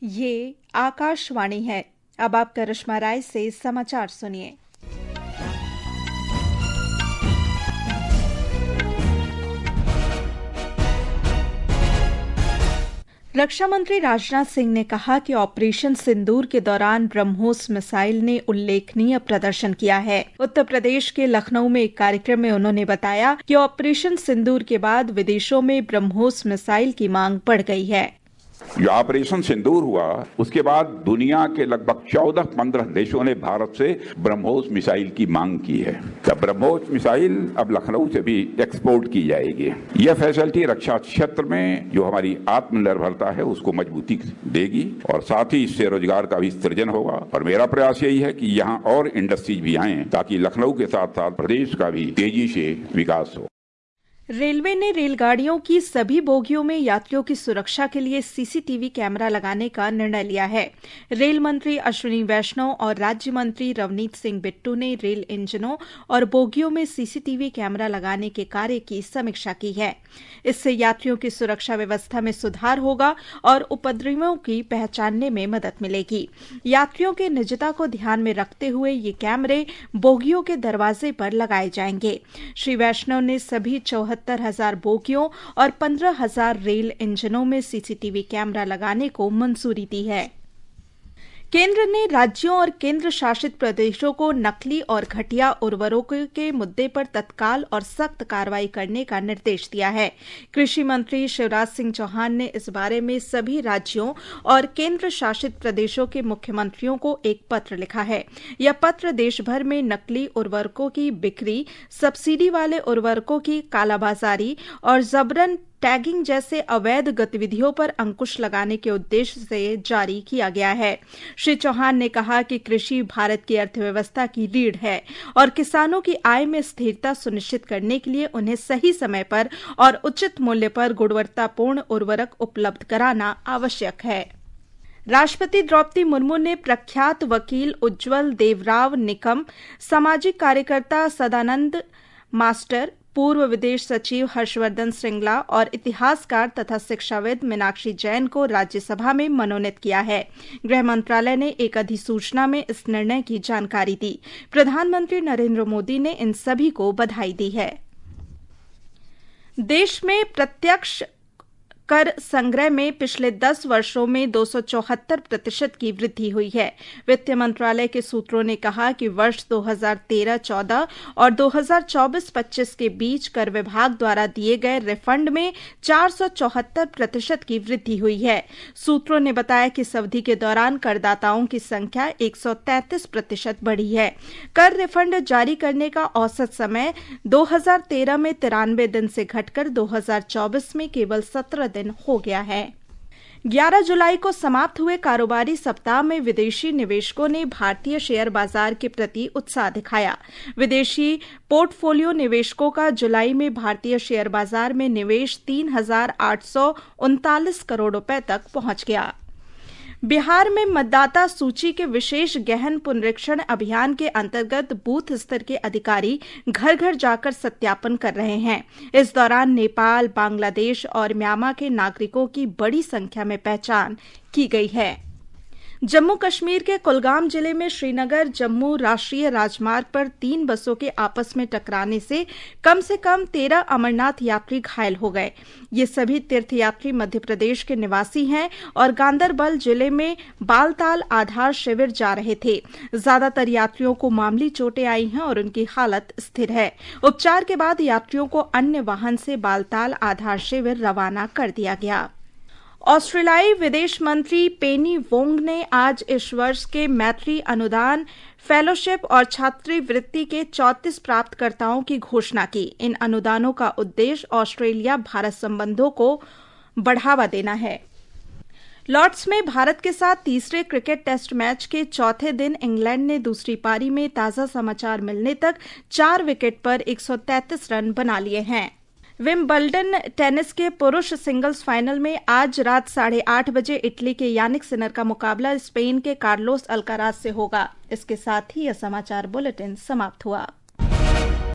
ये आकाशवाणी है। अब आप करिश्मा राय से समाचार सुनिए। रक्षा मंत्री राजनाथ सिंह ने कहा कि ऑपरेशन सिंदूर के दौरान ब्रह्मोस मिसाइल ने उल्लेखनीय प्रदर्शन किया है। उत्तर प्रदेश के लखनऊ में एक कार्यक्रम में उन्होंने बताया कि ऑपरेशन सिंदूर के बाद विदेशों में ब्रह्मोस मिसाइल की मांग बढ़ गई है। जो ऑपरेशन सिंदूर हुआ उसके बाद दुनिया के लगभग 14-15 देशों ने भारत से ब्रह्मोस मिसाइल की मांग की है। तो ब्रह्मोस मिसाइल अब लखनऊ से भी एक्सपोर्ट की जाएगी। यह फैसिलिटी रक्षा क्षेत्र में जो हमारी आत्मनिर्भरता है उसको मजबूती देगी और साथ ही इससे रोजगार का भी सृजन होगा। और मेरा प्रयास यही है कि यहाँ और इंडस्ट्रीज भी आए ताकि लखनऊ के साथ साथ प्रदेश का भी तेजी से विकास हो। रेलवे ने रेलगाड़ियों की सभी बोगियों में यात्रियों की सुरक्षा के लिए सीसीटीवी कैमरा लगाने का निर्णय लिया है। रेल मंत्री अश्विनी वैष्णव और राज्य मंत्री रवनीत सिंह बिट्टू ने रेल इंजनों और बोगियों में सीसीटीवी कैमरा लगाने के कार्य की समीक्षा की है। इससे यात्रियों की सुरक्षा व्यवस्था में सुधार होगा और उपद्रवियों की पहचानने में मदद मिलेगी। यात्रियों की निजता को ध्यान में रखते हुए ये कैमरे बोगियों के दरवाजे पर लगाए जाएंगे। श्री वैष्णव ने सभी 74,000 बोगियों और 15,000 रेल इंजनों में सीसीटीवी कैमरा लगाने को मंजूरी दी है। केंद्र ने राज्यों और केंद्र शासित प्रदेशों को नकली और घटिया उर्वरकों के मुद्दे पर तत्काल और सख्त कार्रवाई करने का निर्देश दिया है। कृषि मंत्री शिवराज सिंह चौहान ने इस बारे में सभी राज्यों और केंद्र शासित प्रदेशों के मुख्यमंत्रियों को एक पत्र लिखा है। यह पत्र देश भर में नकली उर्वरकों की बिक्री, सब्सिडी वाले उर्वरकों की कालाबाजारी और जबरन टैगिंग जैसे अवैध गतिविधियों पर अंकुश लगाने के उद्देश्य से जारी किया गया है। श्री चौहान ने कहा कि कृषि भारत की अर्थव्यवस्था की रीढ़ है और किसानों की आय में स्थिरता सुनिश्चित करने के लिए उन्हें सही समय पर और उचित मूल्य पर गुणवत्तापूर्ण उर्वरक उपलब्ध कराना आवश्यक है। राष्ट्रपति द्रौपदी मुर्मू ने प्रख्यात वकील उज्ज्वल देवराव निकम, सामाजिक कार्यकर्ता सदानंद मास्टर, पूर्व विदेश सचिव हर्षवर्धन श्रृंगला और इतिहासकार तथा शिक्षाविद मीनाक्षी जैन को राज्यसभा में मनोनीत किया है। गृह मंत्रालय ने एक अधिसूचना में इस निर्णय की जानकारी दी। प्रधानमंत्री नरेंद्र मोदी ने इन सभी को बधाई दी है। देश में प्रत्यक्ष कर संग्रह में पिछले 10 वर्षों में 274% की वृद्धि हुई है। वित्त मंत्रालय के सूत्रों ने कहा कि वर्ष 2013-14 और 2024-25 के बीच कर विभाग द्वारा दिए गए रिफंड में 474% की वृद्धि हुई है। सूत्रों ने बताया कि इस अवधि के दौरान करदाताओं की संख्या 133% बढ़ी है। कर रिफंड जारी करने का औसत समय 2013 में 93 दिन से घटकर 2024 में केवल 17 दिन हो गया है। 11 जुलाई को समाप्त हुए कारोबारी सप्ताह में विदेशी निवेशकों ने भारतीय शेयर बाजार के प्रति उत्साह दिखाया। विदेशी पोर्टफोलियो निवेशकों का जुलाई में भारतीय शेयर बाजार में निवेश 3,839 करोड़ रुपए तक पहुंच गया। बिहार में मतदाता सूची के विशेष गहन पुनरीक्षण अभियान के अंतर्गत बूथ स्तर के अधिकारी घर घर जाकर सत्यापन कर रहे हैं। इस दौरान नेपाल, बांग्लादेश और म्यांमार के नागरिकों की बड़ी संख्या में पहचान की गई है। जम्मू कश्मीर के कुलगाम जिले में श्रीनगर जम्मू राष्ट्रीय राजमार्ग पर 3 बसों के आपस में टकराने से कम 13 अमरनाथ यात्री घायल हो गए। ये सभी तीर्थयात्री मध्य प्रदेश के निवासी हैं और गांदरबल जिले में बालताल आधार शिविर जा रहे थे। ज्यादातर यात्रियों को मामूली चोटें आई हैं और उनकी हालत स्थिर है। उपचार के बाद यात्रियों को अन्य वाहन से बालताल आधार शिविर रवाना कर दिया गया। ऑस्ट्रेलियाई विदेश मंत्री पेनी वोंग ने आज इस वर्ष के मैत्री अनुदान, फेलोशिप और छात्रवृत्ति के 34 प्राप्तकर्ताओं की घोषणा की। इन अनुदानों का उद्देश्य ऑस्ट्रेलिया भारत संबंधों को बढ़ावा देना है। लॉर्ड्स में भारत के साथ तीसरे क्रिकेट टेस्ट मैच के चौथे दिन इंग्लैंड ने दूसरी पारी में ताजा समाचार मिलने तक 4 विकेट पर 133 रन बना लिए हैं। विंबलडन टेनिस के पुरुष सिंगल्स फाइनल में आज रात 8:30 बजे इटली के यानिक सिनर का मुकाबला स्पेन के कार्लोस अल्काराज से होगा। इसके साथ ही यह समाचार बुलेटिन समाप्त हुआ।